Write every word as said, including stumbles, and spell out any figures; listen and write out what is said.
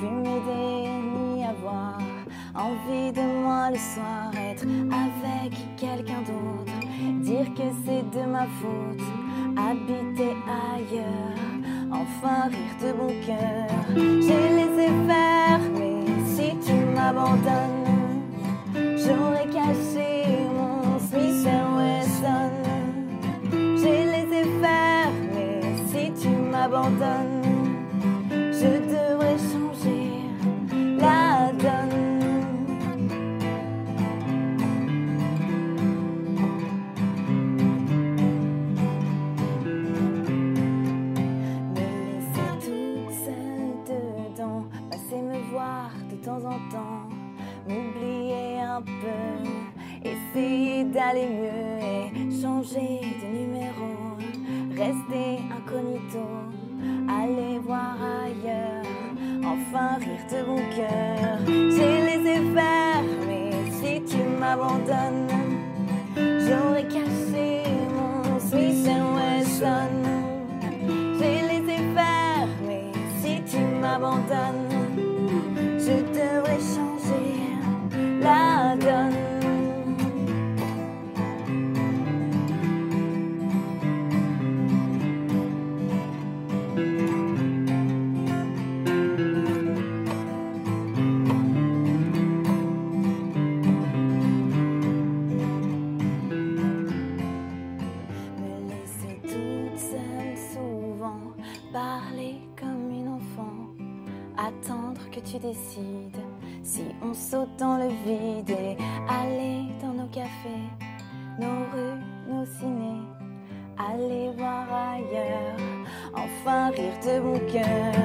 plus m'aider ni avoir envie de moi le soir, être avec quelqu'un d'autre, dire que c'est de ma faute, habiter ailleurs, enfin rire de bon cœur. J'ai laissé faire, mais si tu m'abandonnes, j'aurais caché mon Smith and Wesson. J'ai laissé faire, mais si tu m'abandonnes, je devrais changer la donne. Me laisser toute seule dedans, passer me voir de temps en temps, m'oublier un peu, essayer d'aller mieux et changer de numéro, rester incognito, aller voir ailleurs, enfin rire de bon cœur. J'ai laissé faire, mais si tu m'abandonnes, j'aurais caché mon Smith and Wesson. J'ai laissé faire, mais si tu m'abandonnes, je devrais changer la donne. Parler comme une enfant, attendre que tu décides si on saute dans le vide et aller dans nos cafés, nos rues, nos cinés, aller voir ailleurs, enfin rire de bon cœur.